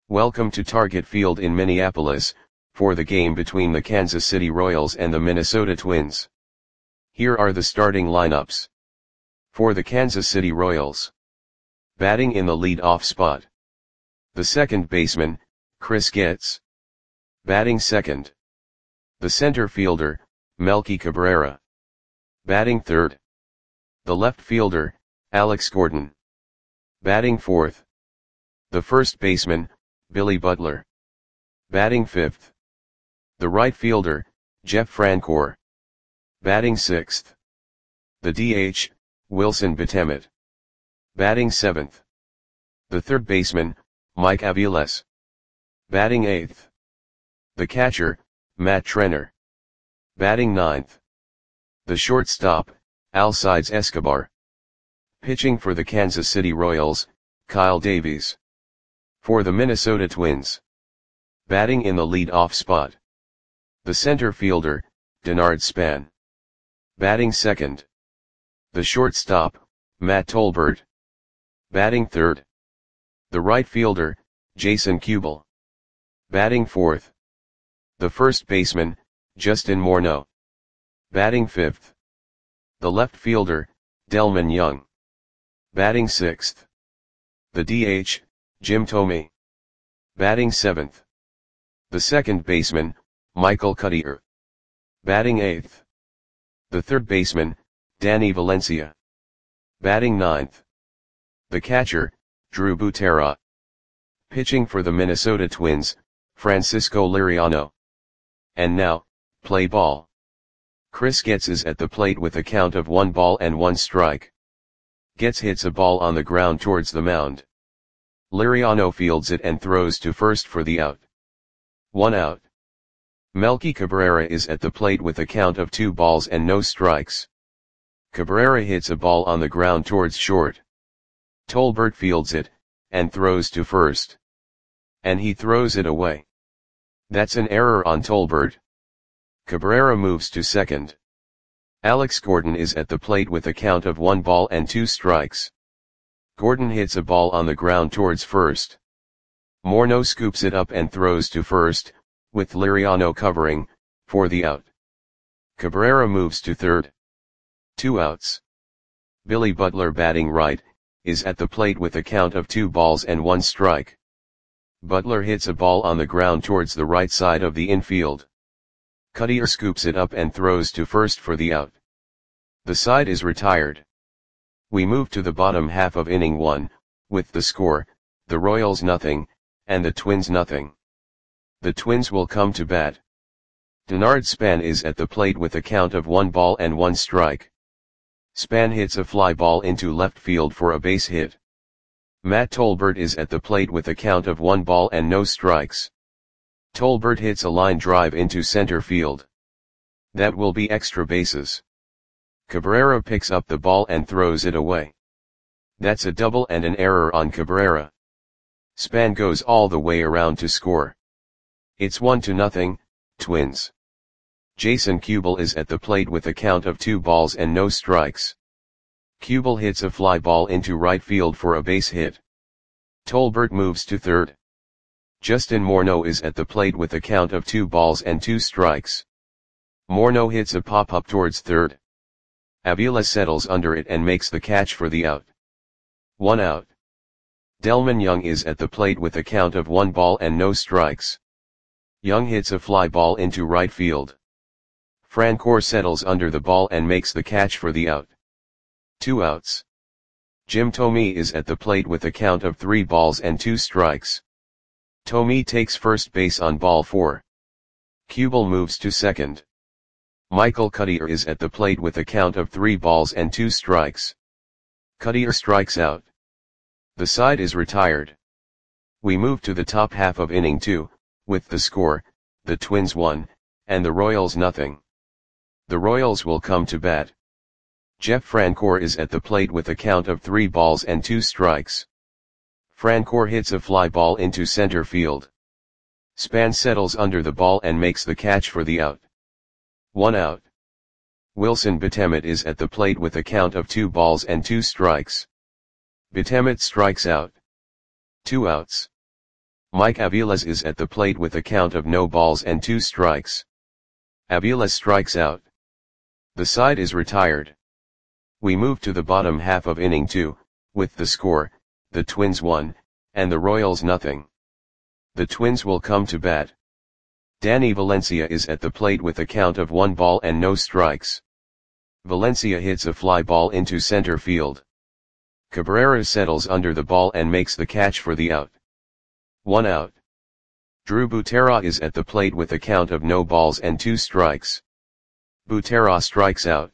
Welcome to Target Field in Minneapolis, for the game between the Kansas City Royals and the Minnesota Twins. Here are the starting lineups. For the Kansas City Royals. Batting in the lead-off spot. The second baseman, Chris Getz. Batting second. The center fielder, Melky Cabrera. Batting third. The left fielder, Alex Gordon. Batting fourth. The first baseman, Billy Butler. Batting fifth. The right fielder, Jeff Francoeur. Batting sixth. The DH, Wilson Betemet. Batting seventh. The third baseman, Mike Aviles. Batting eighth. The catcher, Matt Trenner. Batting ninth. The shortstop, Alcides Escobar. Pitching for the Kansas City Royals, Kyle Davies. For the Minnesota Twins. Batting in the lead-off spot. The center fielder, Denard Span. Batting second. The shortstop, Matt Tolbert. Batting third. The right fielder, Jason Kubel. Batting fourth. The first baseman, Justin Morneau. Batting fifth. The left fielder, Delmon Young. Batting sixth. The DH, Jim Thome. Batting seventh. The second baseman, Michael Cuddyer. Batting eighth. The third baseman, Danny Valencia. Batting ninth. The catcher, Drew Butera. Pitching for the Minnesota Twins, Francisco Liriano. And now, play ball. Chris Getz is at the plate with a count of 1-1 strike. Getz hits a ball on the ground towards the mound. Liriano fields it and throws to first for the out. 1 out. Melky Cabrera is at the plate with a count of 2-0 strikes. Cabrera hits a ball on the ground towards short. Tolbert fields it, and throws to first. And he throws it away. That's an error on Tolbert. Cabrera moves to second. Alex Gordon is at the plate with a count of 1-2 strikes. Gordon hits a ball on the ground towards first. Morneau scoops it up and throws to first, with Liriano covering, for the out. Cabrera moves to third. 2 outs. Billy Butler batting right, is at the plate with a count of 2-1 strike. Butler hits a ball on the ground towards the right side of the infield. Cuddyer scoops it up and throws to first for the out. The side is retired. We move to the bottom half of inning 1, with the score, the Royals 0, and the Twins 0. The Twins will come to bat. Denard Span is at the plate with a count of 1-1 strike. Span hits a fly ball into left field for a base hit. Matt Tolbert is at the plate with a count of 1-0 strikes. Tolbert hits a line drive into center field. That will be extra bases. Cabrera picks up the ball and throws it away. That's a double and an error on Cabrera. Span goes all the way around to score. It's 1-0, Twins. Jason Kubel is at the plate with a count of 2-0 strikes. Kubel hits a fly ball into right field for a base hit. Tolbert moves to third. Justin Morneau is at the plate with a count of 2-2 strikes. Morneau hits a pop-up towards third. Aviles settles under it and makes the catch for the out. 1 out. Delmon Young is at the plate with a count of 1-0 strikes. Young hits a fly ball into right field. Francoeur settles under the ball and makes the catch for the out. 2 outs. Jim Thome is at the plate with a count of 3-2 strikes. Thome takes first base on ball 4. Kubel moves to second. Michael Cuddyer is at the plate with a count of 3-2 strikes. Cuddyer strikes out. The side is retired. We move to the top half of inning 2, with the score, the Twins 1, and the Royals 0. The Royals will come to bat. Jeff Francoeur is at the plate with a count of 3-2 strikes. Francoeur hits a fly ball into center field. Span settles under the ball and makes the catch for the out. 1 out. Wilson Betemet is at the plate with a count of 2-2 strikes. Betemet strikes out. 2 outs. Mike Aviles is at the plate with a count of no balls and 2 strikes. Aviles strikes out. The side is retired. We move to the bottom half of inning 2, with the score, the Twins 1, and the Royals nothing. The Twins will come to bat. Danny Valencia is at the plate with a count of 1 ball and no strikes. Valencia hits a fly ball into center field. Cabrera settles under the ball and makes the catch for the out. 1 out. Drew Butera is at the plate with a count of no balls and 2 strikes. Butera strikes out.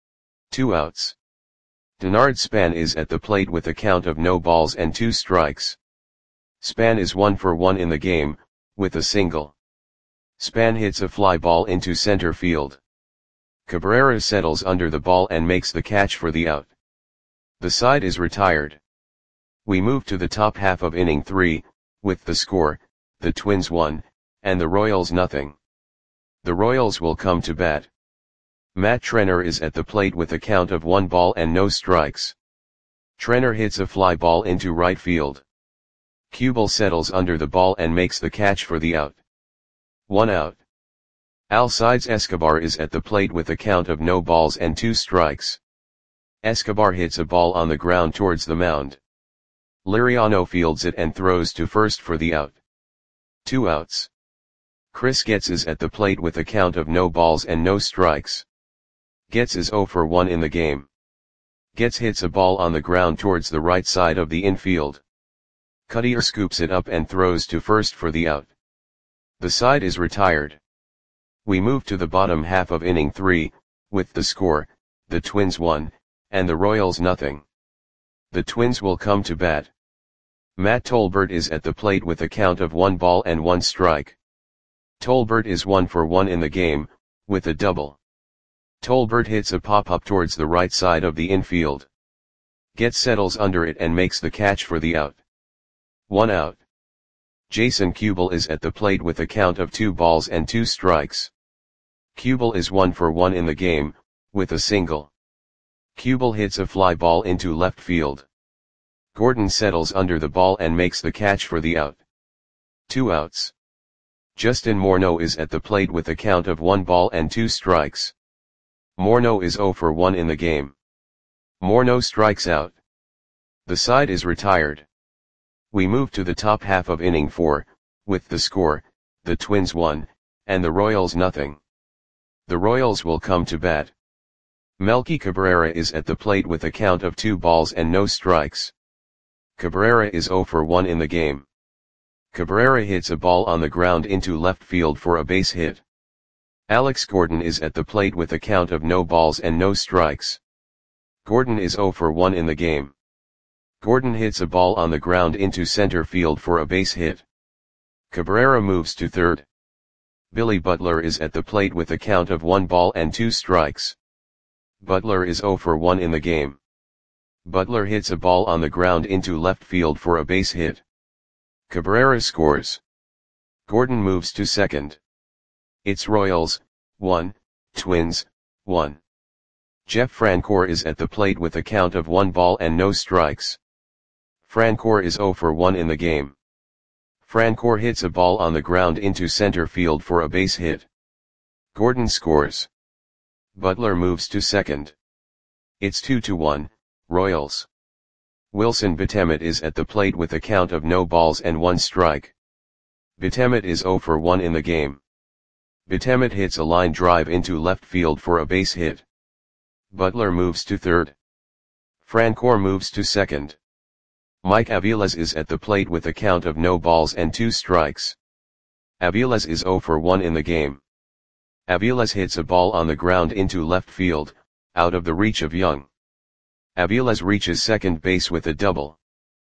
2 outs. Denard Span is at the plate with a count of no balls and 2 strikes. Span is 1 for 1 in the game, with a single. Span hits a fly ball into center field. Cabrera settles under the ball and makes the catch for the out. The side is retired. We move to the top half of inning 3, with the score, the Twins 1, and the Royals nothing. The Royals will come to bat. Matt Trenner is at the plate with a count of 1 ball and no strikes. Trenner hits a fly ball into right field. Kubel settles under the ball and makes the catch for the out. 1 out. Alcides Escobar is at the plate with a count of no balls and 2 strikes. Escobar hits a ball on the ground towards the mound. Liriano fields it and throws to first for the out. 2 outs. Chris Getz is at the plate with a count of no balls and no strikes. Getz is 0 for 1 in the game. Getz hits a ball on the ground towards the right side of the infield. Cuttier scoops it up and throws to first for the out. The side is retired. We move to the bottom half of inning 3, with the score, the Twins 1, and the Royals nothing. The Twins will come to bat. Matt Tolbert is at the plate with a count of 1 ball and 1 strike. Tolbert is 1 for 1 in the game, with a double. Tolbert hits a pop-up towards the right side of the infield. Getz settles under it and makes the catch for the out. 1 out. Jason Kubel is at the plate with a count of 2 balls and 2 strikes. Kubel is 1 for 1 in the game, with a single. Kubel hits a fly ball into left field. Gordon settles under the ball and makes the catch for the out. 2 outs. Justin Morneau is at the plate with a count of 1 ball and 2 strikes. Morneau is 0 for 1 in the game. Morneau strikes out. The side is retired. We move to the top half of inning 4, with the score, the Twins 1, and the Royals nothing. The Royals will come to bat. Melky Cabrera is at the plate with a count of 2 balls and no strikes. Cabrera is 0 for 1 in the game. Cabrera hits a ball on the ground into left field for a base hit. Alex Gordon is at the plate with a count of no balls and no strikes. Gordon is 0 for 1 in the game. Gordon hits a ball on the ground into center field for a base hit. Cabrera moves to third. Billy Butler is at the plate with a count of 1 ball and 2 strikes. Butler is 0 for 1 in the game. Butler hits a ball on the ground into left field for a base hit. Cabrera scores. Gordon moves to second. It's Royals, 1, Twins, 1. Jeff Francoeur is at the plate with a count of 1 ball and no strikes. Francoeur is 0 for 1 in the game. Francoeur hits a ball on the ground into center field for a base hit. Gordon scores. Butler moves to second. It's 2-1, Royals. Wilson Betemet is at the plate with a count of no balls and 1 strike. Betemet is 0 for 1 in the game. Betemet hits a line drive into left field for a base hit. Butler moves to third. Francoeur moves to second. Mike Aviles is at the plate with a count of no balls and 2 strikes. Aviles is 0 for 1 in the game. Aviles hits a ball on the ground into left field, out of the reach of Young. Aviles reaches second base with a double.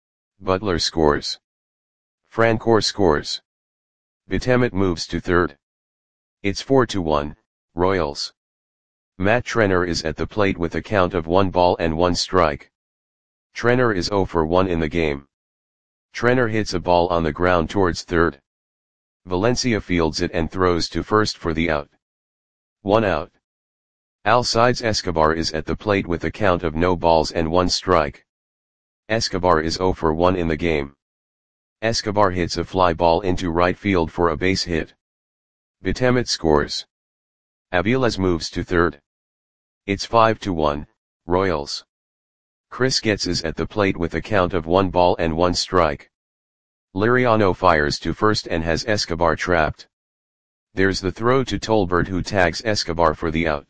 Butler scores. Francoeur scores. Betemet moves to third. It's 4-1, Royals. Matt Trenner is at the plate with a count of 1 ball and 1 strike. Trenner is 0 for 1 in the game. Trenner hits a ball on the ground towards third. Valencia fields it and throws to first for the out. 1 out. Alcides Escobar is at the plate with a count of no balls and 1 strike. Escobar is 0 for 1 in the game. Escobar hits a fly ball into right field for a base hit. Betemet scores. Aviles moves to third. It's 5-1, Royals. Chris Getz is at the plate with a count of 1 ball and 1 strike. Liriano fires to first and has Escobar trapped. There's the throw to Tolbert, who tags Escobar for the out.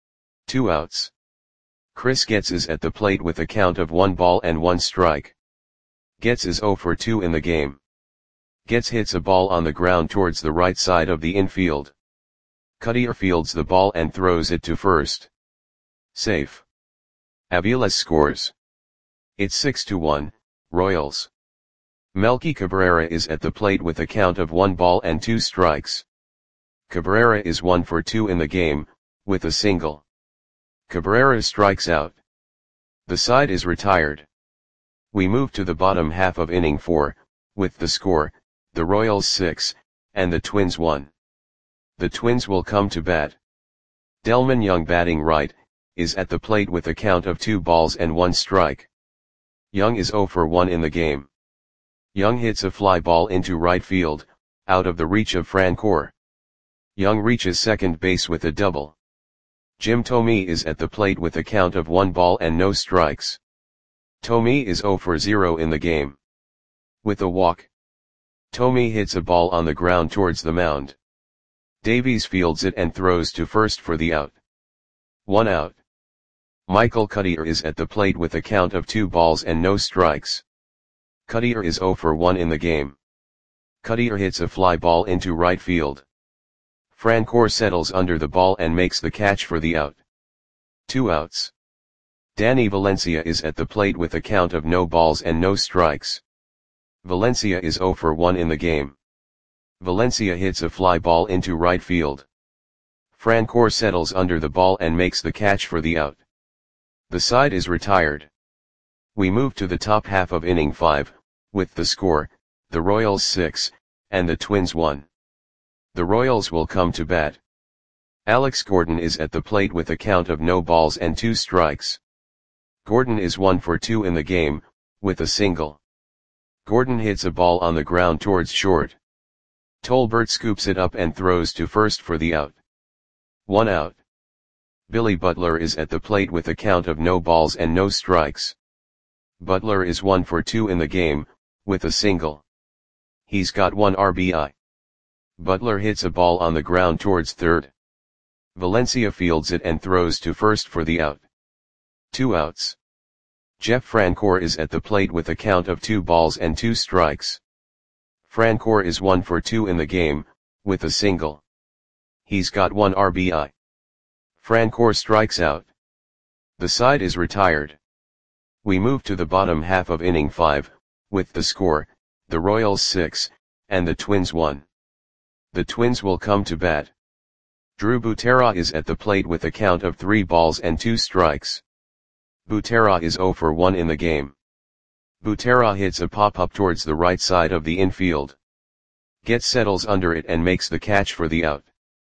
2 outs. Chris Getz is at the plate with a count of 1 ball and 1 strike. Getz is 0 for 2 in the game. Getz hits a ball on the ground towards the right side of the infield. Cutter fields the ball and throws it to first. Safe. Aviles scores. It's 6-1, Royals. Melky Cabrera is at the plate with a count of 1 ball and 2 strikes. Cabrera is 1 for 2 in the game, with a single. Cabrera strikes out. The side is retired. We move to the bottom half of inning 4, with the score, the Royals 6, and the Twins 1. The Twins will come to bat. Delmon Young, batting right, is at the plate with a count of 2 balls and 1 strike. Young is 0 for 1 in the game. Young hits a fly ball into right field, out of the reach of Francoeur. Young reaches second base with a double. Jim Thome is at the plate with a count of 1 ball and no strikes. Thome is 0 for 0 in the game. With a walk, Thome hits a ball on the ground towards the mound. Davies fields it and throws to first for the out. 1 out. Michael Cutter is at the plate with a count of 2 balls and no strikes. Cutter is 0 for 1 in the game. Cutter hits a fly ball into right field. Francoeur settles under the ball and makes the catch for the out. 2 outs. Danny Valencia is at the plate with a count of no balls and no strikes. Valencia is 0 for 1 in the game. Valencia hits a fly ball into right field. Francoeur settles under the ball and makes the catch for the out. The side is retired. We move to the top half of inning 5, with the score, the Royals 6, and the Twins 1. The Royals will come to bat. Alex Gordon is at the plate with a count of no balls and 2 strikes. Gordon is 1 for 2 in the game, with a single. Gordon hits a ball on the ground towards short. Tolbert scoops it up and throws to first for the out. 1 out. Billy Butler is at the plate with a count of no balls and no strikes. Butler is 1 for 2 in the game, with a single. He's got 1 RBI. Butler hits a ball on the ground towards third. Valencia fields it and throws to first for the out. 2 outs. Jeff Francoeur is at the plate with a count of 2 balls and 2 strikes. Francoeur is 1 for 2 in the game, with a single. He's got 1 RBI. Francoeur strikes out. The side is retired. We move to the bottom half of inning 5, with the score, the Royals 6, and the Twins 1. The Twins will come to bat. Drew Butera is at the plate with a count of 3 balls and 2 strikes. Butera is 0 for 1 in the game. Butera hits a pop-up towards the right side of the infield. Getz settles under it and makes the catch for the out.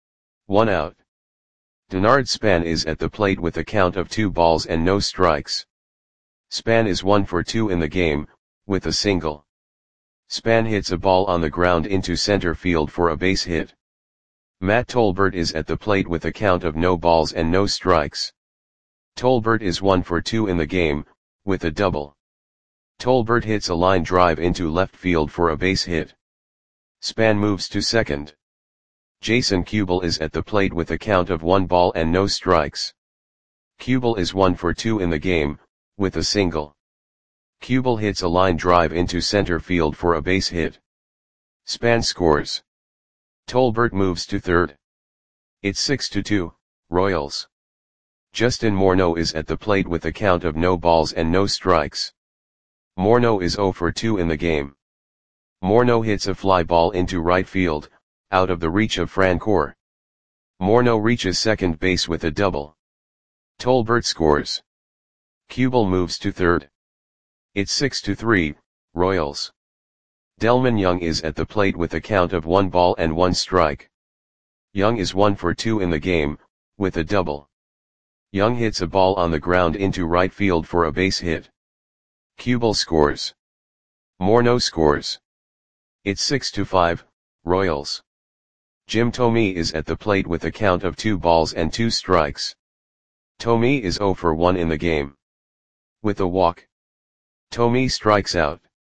1 out. Denard Span is at the plate with a count of 2 balls and no strikes. Span is 1 for 2 in the game, with a single. Span hits a ball on the ground into center field for a base hit. Matt Tolbert is at the plate with a count of no balls and no strikes. Tolbert is 1 for 2 in the game, with a double. Tolbert hits a line drive into left field for a base hit. Span moves to second. Jason Kubel is at the plate with a count of 1 ball and no strikes. Kubel is 1 for 2 in the game, with a single. Kubel hits a line drive into center field for a base hit. Span scores. Tolbert moves to third. It's 6-2, Royals. Justin Morneau is at the plate with a count of no balls and no strikes. Morneau is 0 for 2 in the game. Morneau hits a fly ball into right field, out of the reach of Francoeur. Morneau reaches second base with a double. Tolbert scores. Kubel moves to third. It's 6-3, Royals. Delmon Young is at the plate with a count of 1 ball and 1 strike. Young is 1 for 2 in the game, with a double. Young hits a ball on the ground into right field for a base hit. Kubel scores. Morneau scores. It's 6-5, Royals. Jim Thome is at the plate with a count of 2 balls and 2 strikes. Thome is 0 for 1 in the game. With a walk, Thome strikes out.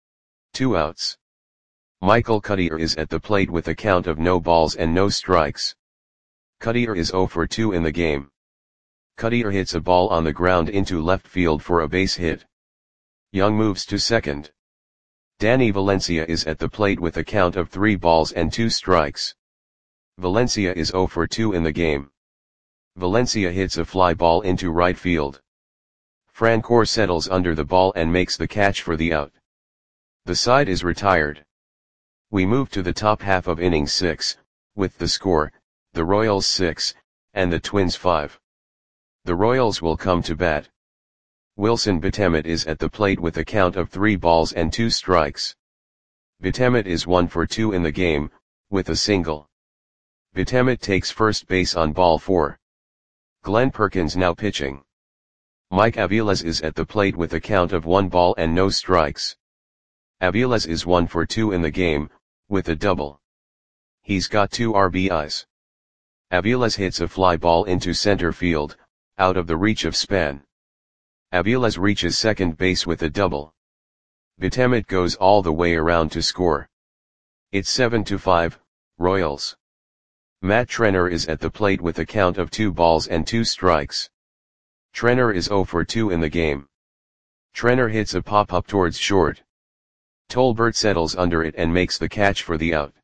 2 outs. Michael Cuddyer is at the plate with a count of no balls and no strikes. Cuddyer is 0 for 2 in the game. Cuddyer hits a ball on the ground into left field for a base hit. Young moves to second. Danny Valencia is at the plate with a count of 3 balls and 2 strikes. Valencia is 0 for 2 in the game. Valencia hits a fly ball into right field. Francoeur settles under the ball and makes the catch for the out. The side is retired. We move to the top half of inning 6, with the score, the Royals 6, and the Twins 5. The Royals will come to bat. Wilson Betemet is at the plate with a count of 3 balls and 2 strikes. Betemet is 1 for 2 in the game, with a single. Betemet takes first base on ball 4. Glenn Perkins now pitching. Mike Aviles is at the plate with a count of 1 ball and no strikes. Aviles is 1 for 2 in the game, with a double. He's got 2 RBIs. Aviles hits a fly ball into center field, out of the reach of Span. Aviles reaches second base with a double. Betemet goes all the way around to score. It's 7-5, Royals. Matt Trenner is at the plate with a count of 2 balls and 2 strikes. Trenner is 0 for 2 in the game. Trenner hits a pop-up towards short. Tolbert settles under it and makes the catch for the out.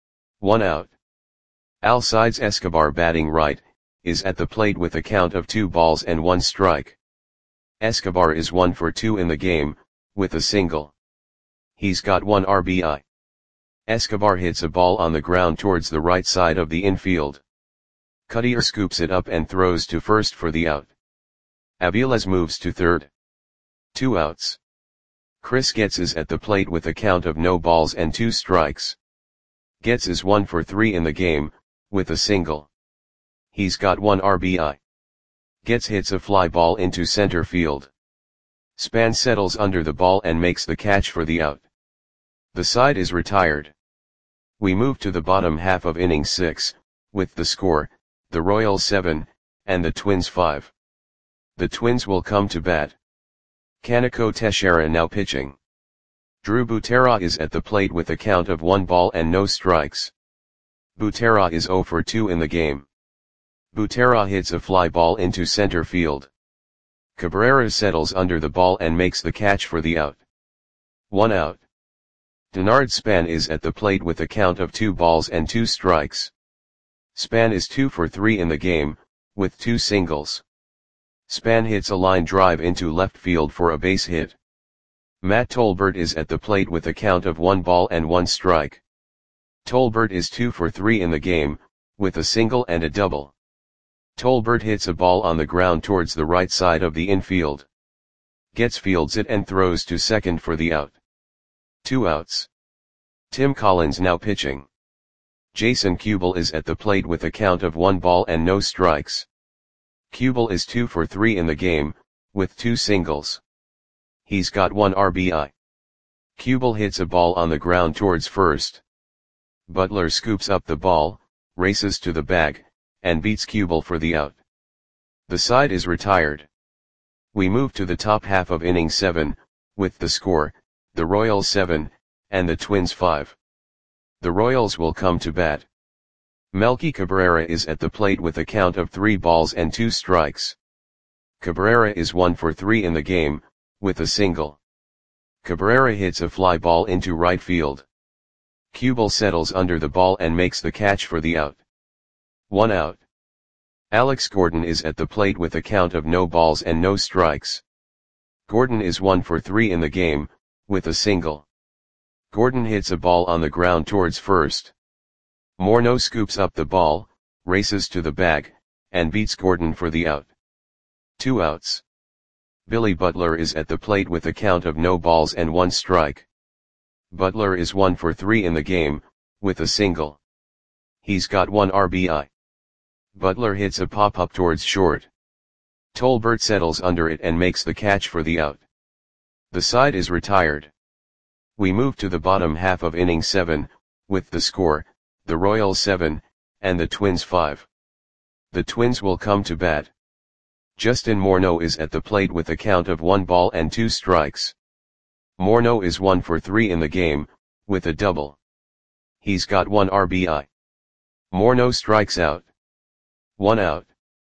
1 out. Alcides Escobar batting right, is at the plate with a count of 2 balls and 1 strike. Escobar is 1 for 2 in the game, with a single. He's got 1 RBI. Escobar hits a ball on the ground towards the right side of the infield. Cuddyer scoops it up and throws to first for the out. Aviles moves to third. 2 outs. Chris Getz is at the plate with a count of no balls and 2 strikes. Getz is 1 for 3 in the game, with a single. He's got 1 RBI. Getz hits a fly ball into center field. Span settles under the ball and makes the catch for the out. The side is retired. We move to the bottom half of inning 6, with the score, the Royals 7, and the Twins 5. The Twins will come to bat. Kaneko Teixeira now pitching. Drew Butera is at the plate with a count of 1 ball and no strikes. Butera is 0 for 2 in the game. Butera hits a fly ball into center field. Cabrera settles under the ball and makes the catch for the out. 1 out. Denard Span is at the plate with a count of 2 balls and 2 strikes. Span is 2 for 3 in the game, with 2 singles. Span hits a line drive into left field for a base hit. Matt Tolbert is at the plate with a count of 1 ball and 1 strike. Tolbert is 2 for 3 in the game, with a single and a double. Tolbert hits a ball on the ground towards the right side of the infield. Getz fields it and throws to second for the out. 2 outs. Tim Collins now pitching. Jason Kubel is at the plate with a count of 1 ball and no strikes. Kubel is 2 for 3 in the game, with 2 singles. He's got 1 RBI. Kubel hits a ball on the ground towards first. Butler scoops up the ball, races to the bag, and beats Kubel for the out. The side is retired. We move to the top half of inning 7, with the score, the Royals 7, and the Twins 5. The Royals will come to bat. Melky Cabrera is at the plate with a count of 3 balls and 2 strikes. Cabrera is 1 for 3 in the game, with a single. Cabrera hits a fly ball into right field. Kubel settles under the ball and makes the catch for the out. 1 out. Alex Gordon is at the plate with a count of no balls and no strikes. Gordon is 1 for 3 in the game, with a single. Gordon hits a ball on the ground towards first. Morneau scoops up the ball, races to the bag, and beats Gordon for the out. 2 outs. Billy Butler is at the plate with a count of no balls and 1 strike. Butler is 1 for 3 in the game, with a single. He's got 1 RBI. Butler hits a pop-up towards short. Tolbert settles under it and makes the catch for the out. The side is retired. We move to the bottom half of inning 7, with the score, the Royals 7, and the Twins 5. The Twins will come to bat. Justin Morneau is at the plate with a count of 1 ball and 2 strikes. Morneau is 1 for 3 in the game, with a double. He's got 1 RBI. Morneau strikes out. 1 out.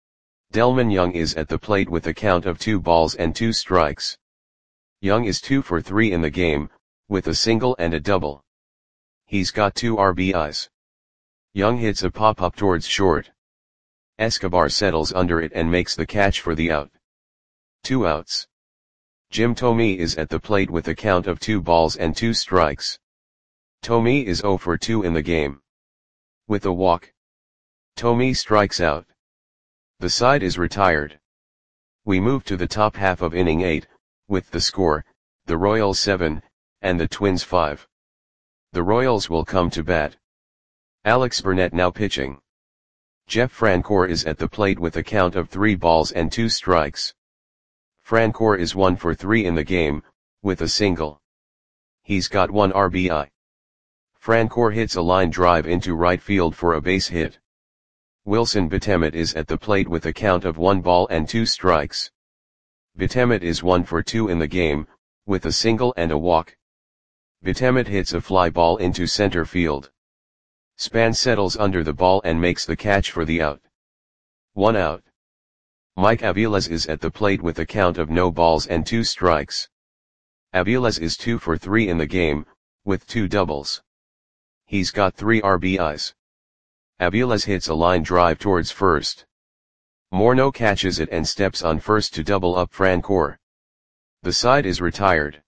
Delmon Young is at the plate with a count of 2 balls and 2 strikes. Young is 2 for 3 in the game, with a single and a double. He's got 2 RBIs. Young hits a pop-up towards short. Escobar settles under it and makes the catch for the out. 2 outs. Jim Thome is at the plate with a count of 2 balls and 2 strikes. Thome is 0 for 2 in the game. With a walk, Thome strikes out. The side is retired. We move to the top half of inning 8, with the score, the Royals 7, and the Twins 5. The Royals will come to bat. Alex Burnett now pitching. Jeff Francoeur is at the plate with a count of 3 balls and 2 strikes. Francoeur is 1 for 3 in the game, with a single. He's got 1 RBI. Francoeur hits a line drive into right field for a base hit. Wilson Betemet is at the plate with a count of 1 ball and 2 strikes. Betemet is 1 for 2 in the game, with a single and a walk. Betemet hits a fly ball into center field. Span settles under the ball and makes the catch for the out. 1 out. Mike Aviles is at the plate with a count of no balls and 2 strikes. Aviles is 2 for 3 in the game, with 2 doubles. He's got 3 RBIs. Aviles hits a line drive towards first. Morneau catches it and steps on first to double up Francoeur. The side is retired.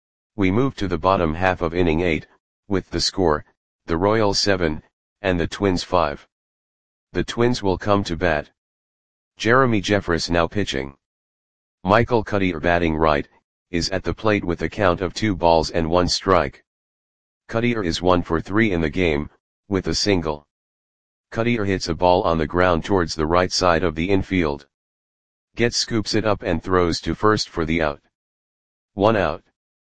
We move to the bottom half of inning 8, with the score, the Royals 7, and the Twins 5. The Twins will come to bat. Jeremy Jeffress now pitching. Michael Cuddyer batting right, is at the plate with a count of 2 balls and 1 strike. Cuddyer is 1 for 3 in the game, with a single. Cuddyer hits a ball on the ground towards the right side of the infield. Getz scoops it up and throws to first for the out. 1 out.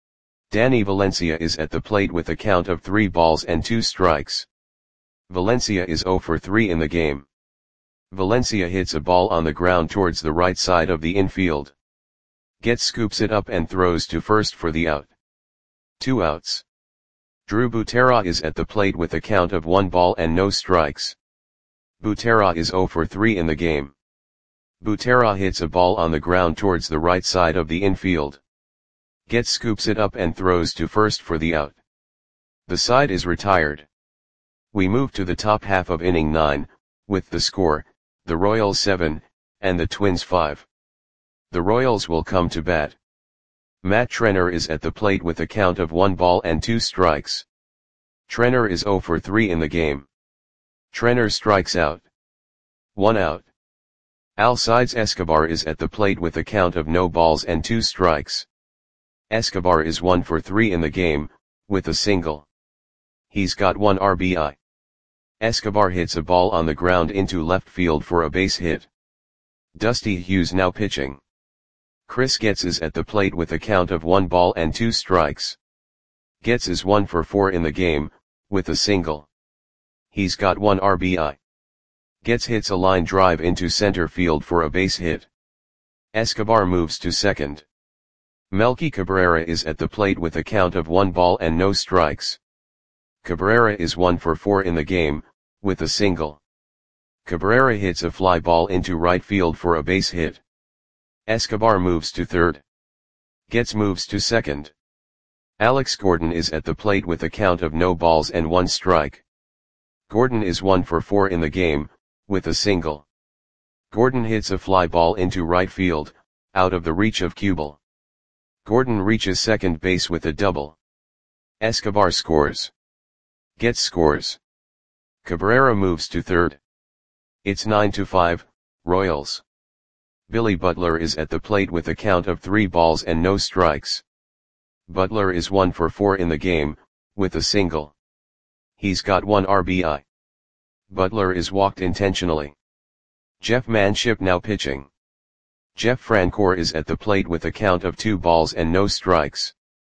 Danny Valencia is at the plate with a count of 3 balls and 2 strikes. Valencia is 0 for 3 in the game. Valencia hits a ball on the ground towards the right side of the infield. Getz scoops it up and throws to first for the out. 2 outs. Drew Butera is at the plate with a count of 1 ball and no strikes. Butera is 0 for 3 in the game. Butera hits a ball on the ground towards the right side of the infield. Getz scoops it up and throws to first for the out. The side is retired. We move to the top half of inning 9, with the score, the Royals 7, and the Twins 5. The Royals will come to bat. Matt Trenner is at the plate with a count of 1 ball and 2 strikes. Trenner is 0 for 3 in the game. Trenner strikes out. 1 out. Alcides Escobar is at the plate with a count of no balls and 2 strikes. Escobar is 1 for 3 in the game, with a single. He's got 1 RBI. Escobar hits a ball on the ground into left field for a base hit. Dusty Hughes now pitching. Chris Getz is at the plate with a count of 1 ball and 2 strikes. Getz is 1 for 4 in the game, with a single. He's got 1 RBI. Getz hits a line drive into center field for a base hit. Escobar moves to second. Melky Cabrera is at the plate with a count of 1 ball and no strikes. Cabrera is 1 for 4 in the game, with a single. Cabrera hits a fly ball into right field for a base hit. Escobar moves to third. Getz moves to second. Alex Gordon is at the plate with a count of no balls and 1 strike. Gordon is 1 for 4 in the game, with a single. Gordon hits a fly ball into right field, out of the reach of Kubel. Gordon reaches second base with a double. Escobar scores. Getz scores. Cabrera moves to third. It's 9-5, Royals. Billy Butler is at the plate with a count of 3 balls and no strikes. Butler is 1 for 4 in the game, with a single. He's got 1 RBI. Butler is walked intentionally. Jeff Manship now pitching. Jeff Francoeur is at the plate with a count of 2 balls and no strikes.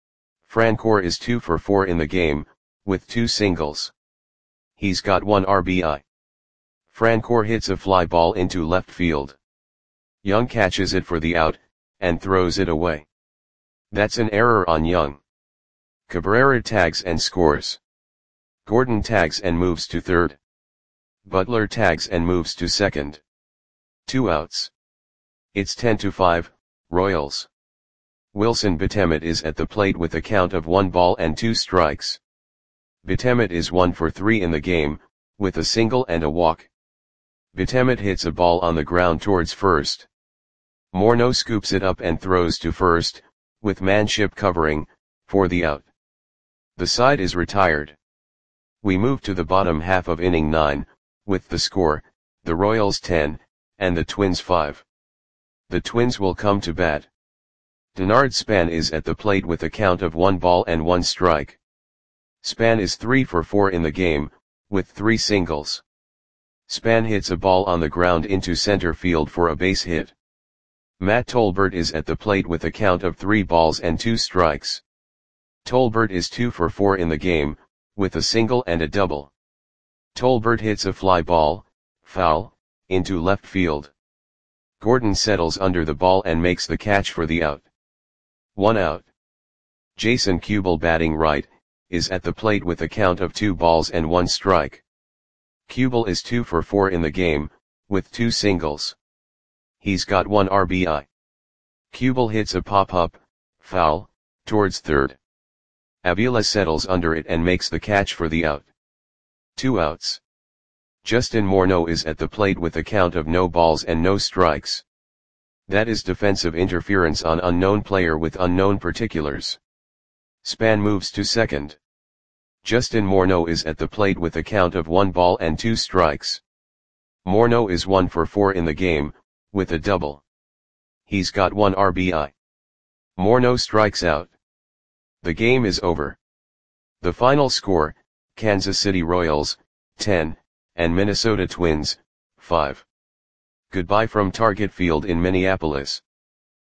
Francoeur is 2 for 4 in the game, with 2 singles. He's got 1 RBI. Francoeur hits a fly ball into left field. Young catches it for the out, and throws it away. That's an error on Young. Cabrera tags and scores. Gordon tags and moves to third. Butler tags and moves to second. 2 outs. It's 10-5, Royals. Wilson Betemet is at the plate with a count of 1 ball and 2 strikes. Betemet is 1 for 3 in the game, with a single and a walk. Betemet hits a ball on the ground towards first. Morneau scoops it up and throws to first, with manship covering, for the out. The side is retired. We move to the bottom half of inning 9, with the score, the Royals 10, and the Twins 5. The Twins will come to bat. Denard Span is at the plate with a count of 1 ball and 1 strike. Span is 3 for 4 in the game, with 3 singles. Span hits a ball on the ground into center field for a base hit. Matt Tolbert is at the plate with a count of 3 balls and 2 strikes. Tolbert is 2 for 4 in the game, with a single and a double. Tolbert hits a fly ball, foul, into left field. Gordon settles under the ball and makes the catch for the out. 1 out. Jason Kubel, batting right, is at the plate with a count of 2 balls and 1 strike. Kubel is 2 for 4 in the game, with 2 singles. He's got 1 RBI. Kubel hits a pop-up, foul, towards third. Avila settles under it and makes the catch for the out. 2 outs. Justin Morneau is at the plate with a count of no balls and no strikes. That is defensive interference on unknown player with unknown particulars. Span moves to second. Justin Morneau is at the plate with a count of 1 ball and 2 strikes. Morneau is 1 for 4 in the game, with a double. He's got 1 RBI. Morneau strikes out. The game is over. The final score, Kansas City Royals, 10, and Minnesota Twins, 5. Goodbye from Target Field in Minneapolis.